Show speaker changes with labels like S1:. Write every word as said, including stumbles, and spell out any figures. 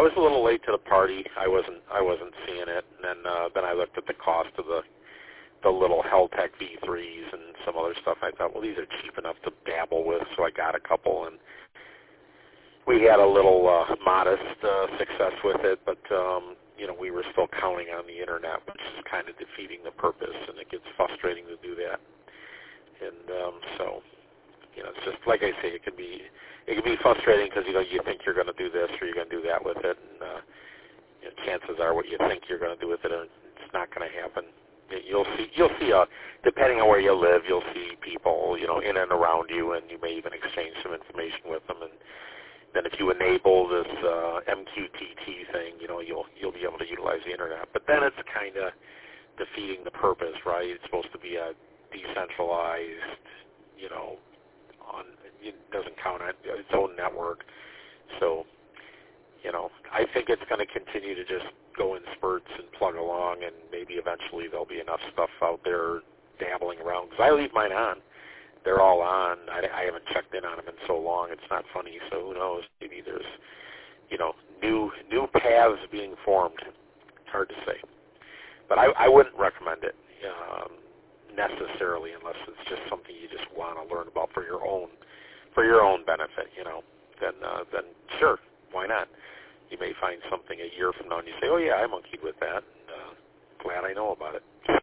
S1: was a little late to the party. I wasn't I wasn't seeing it, and then uh, then I looked at the cost of the the little Heltec V threes and some other stuff. I thought, well, these are cheap enough to dabble with, so I got a couple, and we had a little uh, modest uh, success with it, but um, you know, we were still counting on the internet, which is kind of defeating the purpose, and it gets frustrating to do that. And um, so, you know, it's just like I say, it can be it can be frustrating because you know you think you're going to do this or you're going to do that with it, and uh, you know, chances are what you think you're going to do with it, it's not going to happen. You'll see, you'll see, uh, depending on where you live, you'll see people, you know, in and around you, and you may even exchange some information with them. And then if you enable this uh, M Q T T thing, you know, you'll you'll be able to utilize the internet. But then it's kind of defeating the purpose, right? It's supposed to be a decentralized, you know, on it doesn't count on its own network. So, you know, I think it's going to continue to just go in spurts and plug along, and maybe eventually there'll be enough stuff out there dabbling around. Because I leave mine on. They're all on. I, I haven't checked in on them in so long. It's not funny, so who knows? Maybe there's, you know, new new paths being formed. It's hard to say. But I, I wouldn't recommend it um, necessarily unless it's just something you just want to learn about for your own for your own benefit, you know. Then, uh, then sure, why not? You may find something a year from now and you say, oh, yeah, I monkeyed with that. And, uh, glad I know about it.